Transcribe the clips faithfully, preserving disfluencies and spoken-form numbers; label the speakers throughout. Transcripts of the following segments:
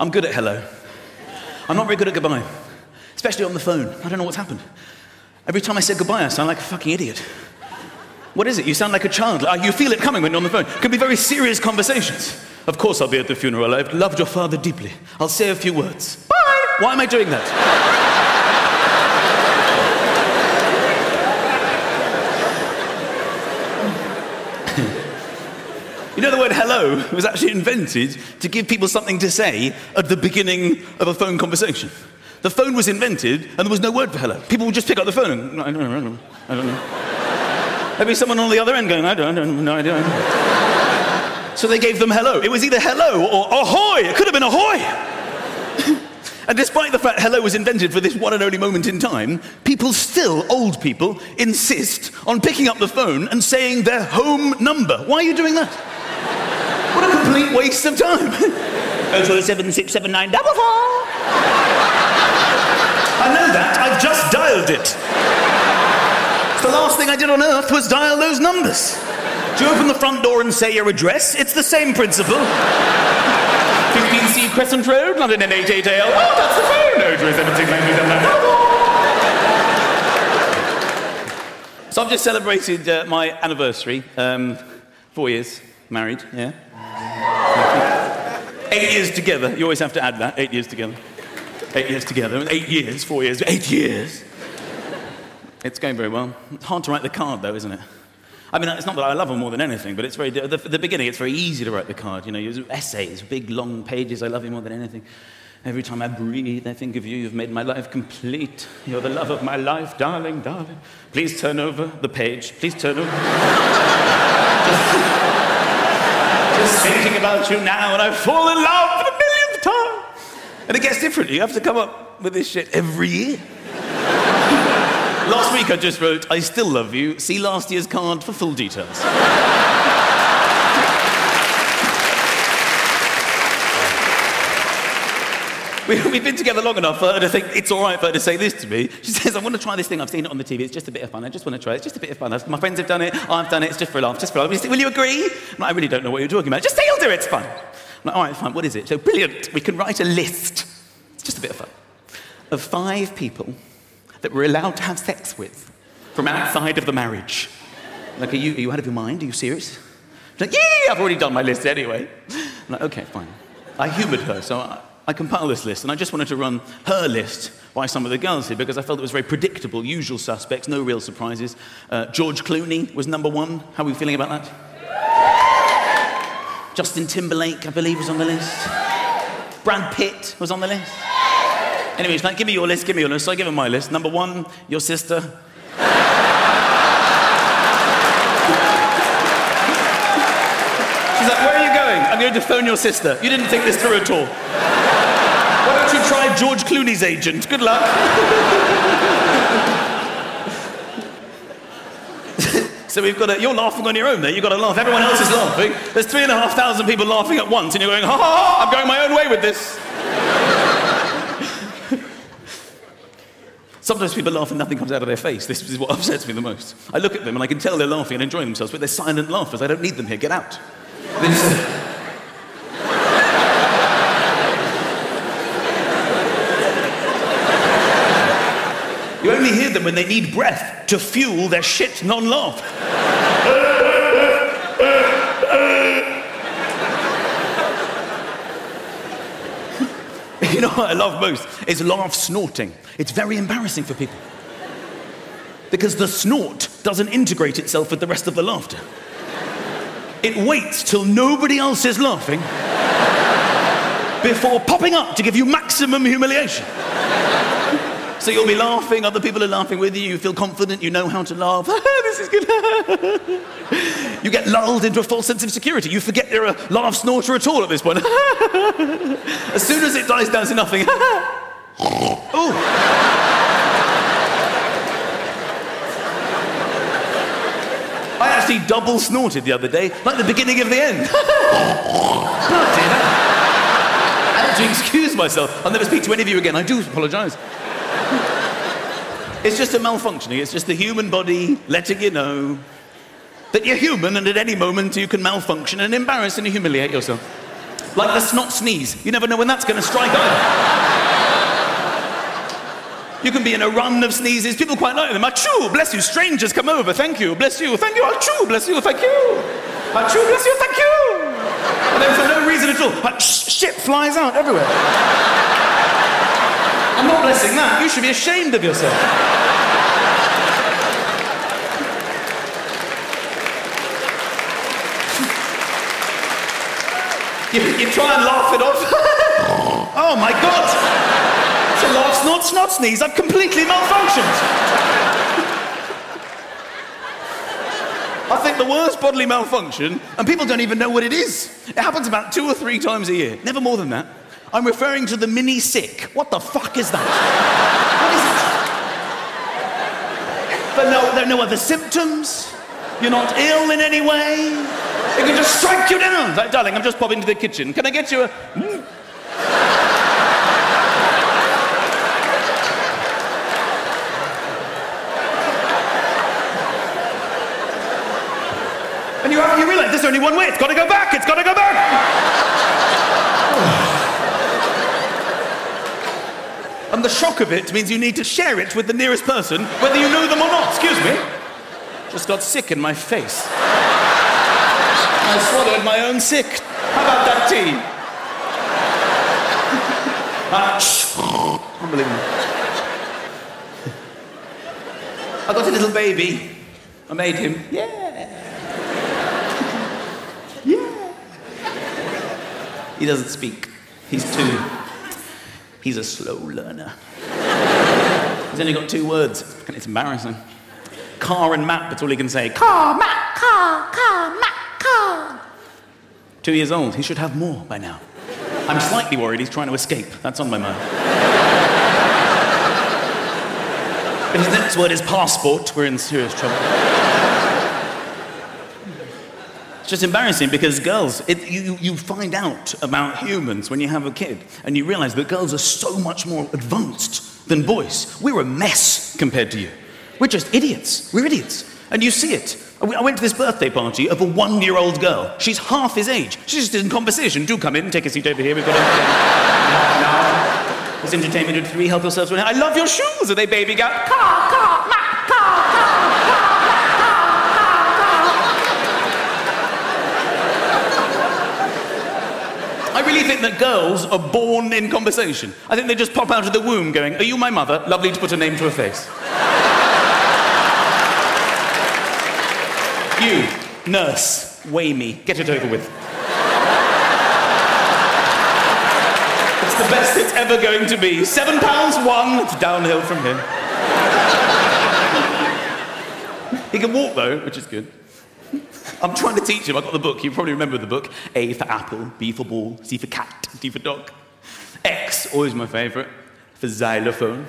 Speaker 1: I'm good at hello. I'm not very good at goodbye, especially on the phone. I don't know what's happened. Every time I say goodbye, I sound like a fucking idiot. What is it? You sound like a child. Uh, you feel it coming when you're on the phone. It can be very serious conversations. Of course I'll be at the funeral. I've loved your father deeply. I'll say a few words. Bye! Why am I doing that? You know, the word hello was actually invented to give people something to say at the beginning of a phone conversation. The phone was invented and there was no word for hello. People would just pick up the phone and, I don't know, I don't know. I don't know. There'd be someone on the other end going, I don't, I don't know, I don't know. So they gave them hello. It was either hello or ahoy. It could have been ahoy. And despite the fact hello was invented for this one and only moment in time, people still, old people, insist on picking up the phone and saying their home number. Why are you doing that? What a complete waste of time. oh two oh seven, six seven nine, four four. I know that. I've just dialed it. The last thing I did on earth was dial those numbers. Do you open the front door and say your address? It's the same principle. fifteen C Crescent Road, London N eight eight A L. Oh, that's the phone. oh two oh seven, six nine two seven nine. So I've just celebrated uh, my anniversary. Um, four years married, yeah. Eight years together. You always have to add that. Eight years together. Eight years together. Eight years, four years, eight years. It's going very well. It's hard to write the card, though, isn't it? I mean, it's not that I love her more than anything, but it's very, at the, the beginning, it's very easy to write the card. You know, you essays, big, long pages, I love you more than anything. Every time I breathe, I think of you. You've made my life complete. You're the love of my life, darling, darling. Please turn over the page. Please turn over. just, just thinking about you now, and I fall in love for the millionth time. And it gets different. You have to come up with this shit every year. Last week I just wrote, I still love you. See last year's card for full details. we, we've been together long enough for her to think it's all right for her to say this to me. She says, I want to try this thing. I've seen it on the T V. It's just a bit of fun. I just want to try it. It's just a bit of fun. My friends have done it. I've done it. It's just for a laugh. Just for a laugh. Will you agree? I'm like, I really don't know what you're talking about. Just say you'll do it. It's fun. I'm like, all right, fine. What is it? So brilliant. We can write a list. It's just a bit of fun. Of five people that we're allowed to have sex with from outside of the marriage. Like, are you, are you out of your mind? Are you serious? She's like, yeah, I've already done my list anyway. I'm like, okay, fine. I humoured her, so I, I compiled this list, and I just wanted to run her list by some of the girls here, because I felt it was very predictable, usual suspects, no real surprises. Uh, George Clooney was number one. How are we feeling about that? Justin Timberlake, I believe, was on the list. Brad Pitt was on the list. Anyway, she's like, give me your list, give me your list. So I give her my list. Number one, your sister. She's like, where are you going? I'm going to phone your sister. You didn't think this through at all. Why don't you try George Clooney's agent? Good luck. So we've got a, you're laughing on your own there. You've got to laugh. Everyone else is laughing. There's three and a half thousand people laughing at once, and you're going, ha ha ha, I'm going my own way with this. Sometimes people laugh and nothing comes out of their face. This is what upsets me the most. I look at them and I can tell they're laughing and enjoying themselves, but they're silent laughers. I don't need them here. Get out. You only hear them when they need breath to fuel their shit non-laugh. You know what I love most is laugh snorting. It's very embarrassing for people. Because the snort doesn't integrate itself with the rest of the laughter. It waits till nobody else is laughing before popping up to give you maximum humiliation. So you'll be laughing, other people are laughing with you, you feel confident, you know how to laugh. This is good. You get lulled into a false sense of security. You forget you're a laugh snorter at all at this point. As soon as it dies down to nothing. Oh. I actually double snorted the other day, like the beginning of the end. I had to excuse myself. I'll never speak to any of you again. I do apologise. It's just a malfunctioning. It's just the human body letting you know that you're human and at any moment you can malfunction and embarrass and humiliate yourself. Like the snot sneeze. You never know when that's going to strike either. You can be in a run of sneezes. People quite like them. Achoo, bless you. Strangers come over. Thank you, bless you. Thank you. Achoo, bless you. Thank you. Achoo, bless you. Thank you. And then for no reason at all, like, sh- shit flies out everywhere. I'm not blessing that. You should be ashamed of yourself. you, you try and laugh it off. Oh my God. It's a laugh, snort, snot, sneeze. I've completely malfunctioned. I think the worst bodily malfunction, and people don't even know what it is. It happens about two or three times a year, never more than that. I'm referring to the mini sick. What the fuck is that? What is it? But no, there are no other symptoms. You're not ill in any way. It can just strike you down. Like, darling, I'm just popping to the kitchen. Can I get you a... Mm? And you, you realise there's only one way. It's got to go back. It's got to go back. And the shock of it means you need to share it with the nearest person, whether you know them or not. Excuse me. Just got sick in my face. I swallowed my own sick. How about that tea? Ah, shh. Unbelievable. I got a little baby. I made him. Yeah. Yeah. He doesn't speak. He's two. He's a slow learner. He's only got two words, and it's embarrassing. Car and map, that's all he can say. Car, map, car, car, map, car. Two years old, he should have more by now. I'm slightly worried he's trying to escape. That's on my mind. If his next word is passport, we're in serious trouble. It's just embarrassing because girls, it, you, you find out about humans when you have a kid, and you realise that girls are so much more advanced than boys. We're a mess compared to you. We're just idiots. We're idiots. And you see it. I went to this birthday party of a one-year-old girl. She's half his age. She's just in conversation. Do come in and take a seat over here. We've got entertainment. No, no. There's entertainment at three. Help yourselves. I love your shoes. Are they baby girl? Car, car, ma, car, car, I really think that girls are born in conversation. I think they just pop out of the womb going, are you my mother? Lovely to put a name to a face. You, nurse, weigh me. Get it over with. It's the best it's ever going to be. Seven pounds one. It's downhill from here. He can walk, though, which is good. I'm trying to teach him. I've got the book. You probably remember the book. A for apple, B for ball, C for cat, D for dog. X, always my favourite, for xylophone.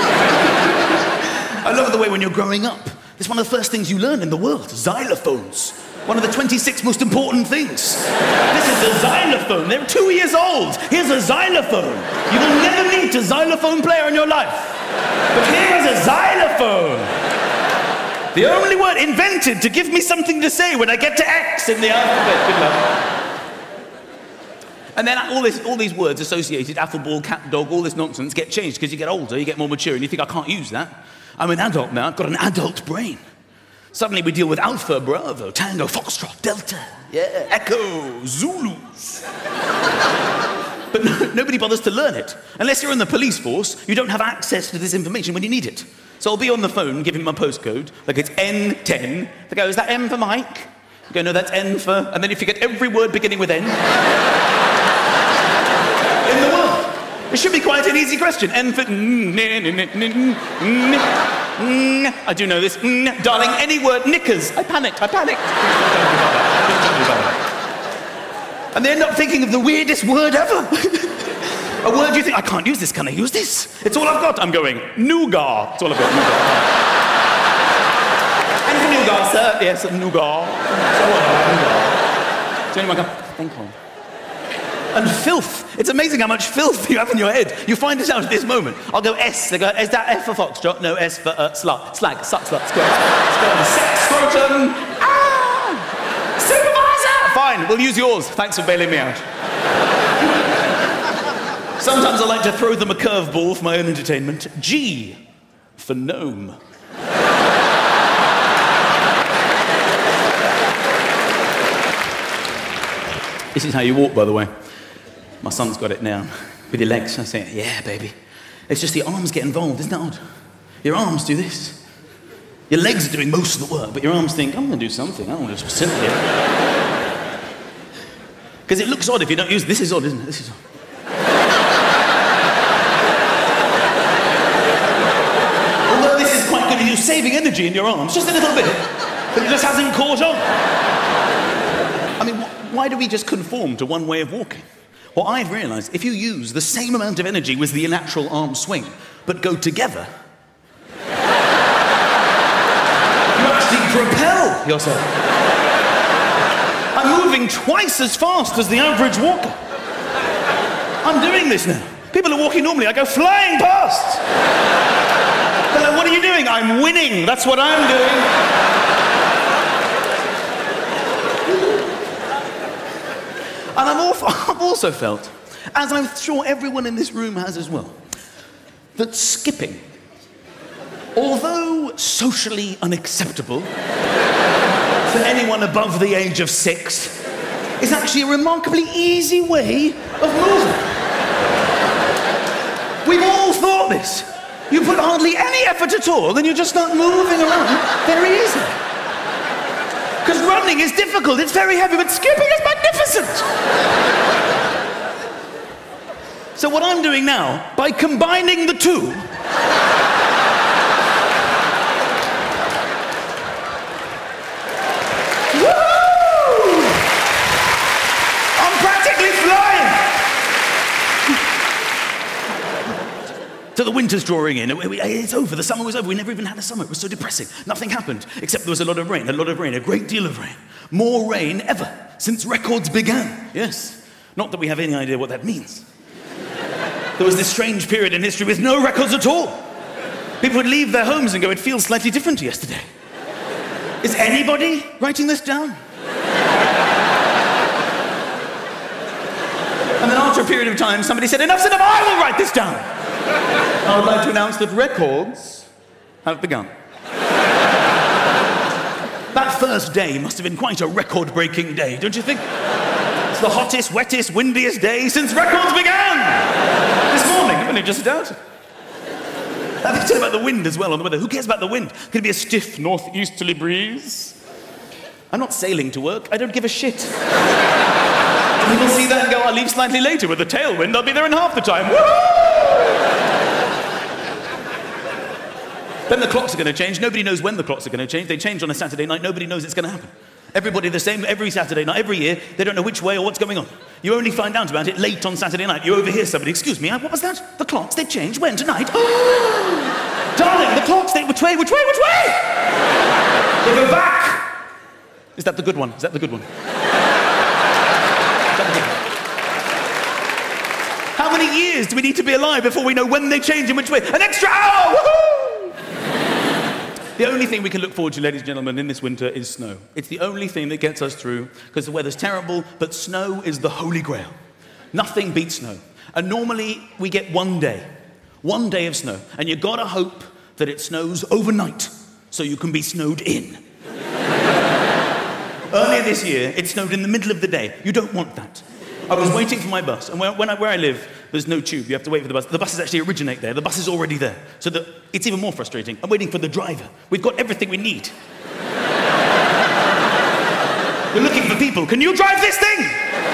Speaker 1: I love the way when you're growing up, it's one of the first things you learn in the world, xylophones. One of the twenty-six most important things. This is a xylophone. They're two years old. Here's a xylophone. You will never meet a xylophone player in your life. But here is a xylophone. The only word invented to give me something to say when I get to X in the alphabet. Good luck. And then all, this, all these words associated, apple, ball, cat, dog, all this nonsense get changed because you get older, you get more mature, and you think, I can't use that. I'm an adult now, I've got an adult brain. Suddenly we deal with Alpha, Bravo, Tango, Foxtrot, Delta, yeah, Echo, Zulus. But no, nobody bothers to learn it. Unless you're in the police force, you don't have access to this information when you need it. So I'll be on the phone, give him my postcode, like it's N ten. They go, is that M for Mike? You go, no, that's N for... And then if you get every word beginning with N... in the world. It should be quite an easy question. N for... I do know this. Darling, any word, knickers. I panicked, I panicked. And they end up thinking of the weirdest word ever. A word you think, I can't use this, can I use this? It's all I've got. I'm going, nougat. It's all I've got, nougat. And for nougat, sir. Yes, nougat. So what? Nougat. Thank you. And filth. It's amazing how much filth you have in your head. You find it out at this moment. I'll go S. They go, is that F for foxtrot? No, S for uh, slut. Slag. Suck, slut, squirt. Squirt. Sex, scrotum. Ah! Supervisor! Fine, we'll use yours. Thanks for bailing me out. Sometimes I like to throw them a curveball for my own entertainment. G for gnome. This is how you walk, by the way. My son's got it now. With your legs. I say, yeah, baby. It's just the arms get involved, isn't that odd? Your arms do this. Your legs are doing most of the work, but your arms think, I'm going to do something. I don't want to just sit here. Because it looks odd if you don't use it. This is odd, isn't it? This is odd. Although this is quite good at you saving energy in your arms, just a little bit, but it just hasn't caught on. I mean, wh- why do we just conform to one way of walking? Well, I've realised if you use the same amount of energy with the natural arm swing, but go together, you actually propel yourself. I'm moving twice as fast as the average walker. I'm doing this now. People are walking normally, I go flying past. They're like, what are you doing? I'm winning, that's what I'm doing. And I'm also, I've also felt, as I'm sure everyone in this room has as well, that skipping, although socially unacceptable for anyone above the age of six, is actually a remarkably easy way of moving. We've all thought this. You put hardly any effort at all, then you just start moving around very easily. Because running is difficult, it's very heavy, but skipping is magnificent. So what I'm doing now, by combining the two, woo! I'm practically flying. So the winter's drawing in. It's over. The summer was over. We never even had a summer. It was so depressing. Nothing happened, except there was a lot of rain, a lot of rain, a great deal of rain. More rain ever since records began. Yes. Not that we have any idea what that means. There was this strange period in history with no records at all. People would leave their homes and go, it feels slightly different to yesterday. Is anybody writing this down? And then after a period of time, somebody said, enough's enough, I will write this down. I would like to announce that records have begun. That first day must have been quite a record-breaking day, don't you think? It's the hottest, wettest, windiest day since records began! This morning, I've only just started. I've been talking about the wind as well on the weather. Who cares about the wind? Could it be a stiff northeasterly breeze? I'm not sailing to work. I don't give a shit. People see that and go, I'll leave slightly later with the tailwind. I'll be there in half the time. Woo! Then the clocks are going to change. Nobody knows when the clocks are going to change. They change on a Saturday night. Nobody knows it's going to happen. Everybody the same every Saturday night, every year. They don't know which way or what's going on. You only find out about it late on Saturday night. You overhear somebody, excuse me, what was that? The clocks, they changed. When? Tonight? Oh! Darling, the clocks, they, which way, which way, which way? They go back. Is that the good one? Is that the good one? Is that the good one? How many years do we need to be alive before we know when they change and which way? An extra hour! Woohoo! The only thing we can look forward to, ladies and gentlemen, in this winter is snow. It's the only thing that gets us through, because the weather's terrible, but snow is the holy grail. Nothing beats snow. And normally, we get one day. One day of snow. And you've got to hope that it snows overnight, so you can be snowed in. Earlier this year, it snowed in the middle of the day. You don't want that. I was waiting for my bus, and where, when I, where I live, there's no tube. You have to wait for the bus. The buses actually originate there. The bus is already there. So the, it's even more frustrating. I'm waiting for the driver. We've got everything we need. We're looking for people. Can you drive this thing?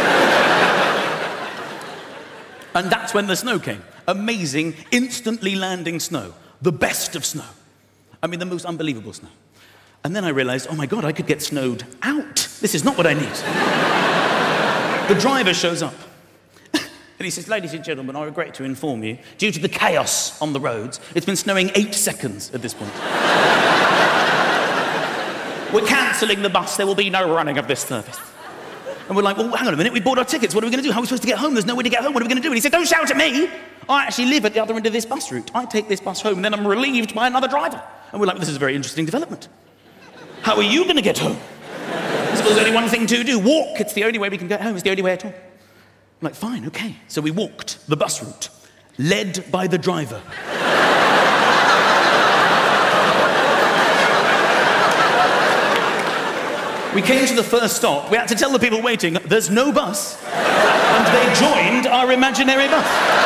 Speaker 1: And that's when the snow came. Amazing, instantly landing snow. The best of snow. I mean, the most unbelievable snow. And then I realized, oh my God, I could get snowed out. This is not what I need. The driver shows up. And he says, ladies and gentlemen, I regret to inform you, due to the chaos on the roads, it's been snowing eight seconds at this point. We're cancelling the bus. There will be no running of this service. And we're like, well, hang on a minute. We bought our tickets. What are we going to do? How are we supposed to get home? There's no way to get home. What are we going to do? And he said, don't shout at me. I actually live at the other end of this bus route. I take this bus home, and then I'm relieved by another driver. And we're like, well, this is a very interesting development. How are you going to get home? There's only one thing to do. Walk. It's the only way we can get home. It's the only way at all. like, fine, okay. So we walked the bus route, led by the driver. We came to the first stop. We had to tell the people waiting, there's no bus. And they joined our imaginary bus.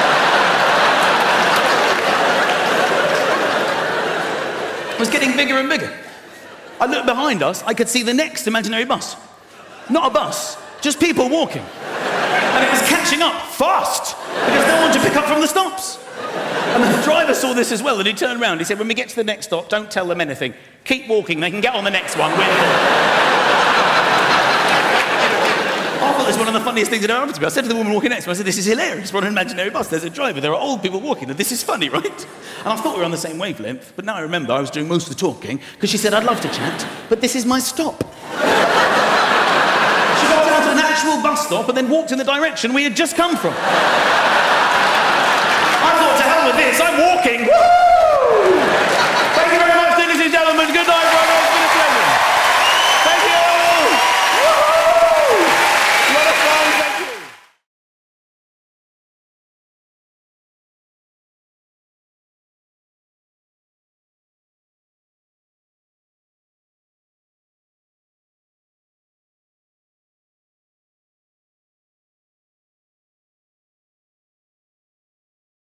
Speaker 1: It was getting bigger and bigger. I looked behind us, I could see the next imaginary bus. Not a bus, just people walking. And it was catching up fast, because no one to pick up from the stops. And the driver saw this as well, and he turned around. He said, when we get to the next stop, don't tell them anything. Keep walking, they can get on the next one. We're I thought it was one of the funniest things that ever happened to me. I said to the woman walking next to me, I said, this is hilarious. We're on an imaginary bus. There's a driver. There are old people walking. And this is funny, right? And I thought we were on the same wavelength. But now I remember I was doing most of the talking because she said, I'd love to chat, but this is my stop. She got down to an actual bus stop and then walked in the direction we had just come from.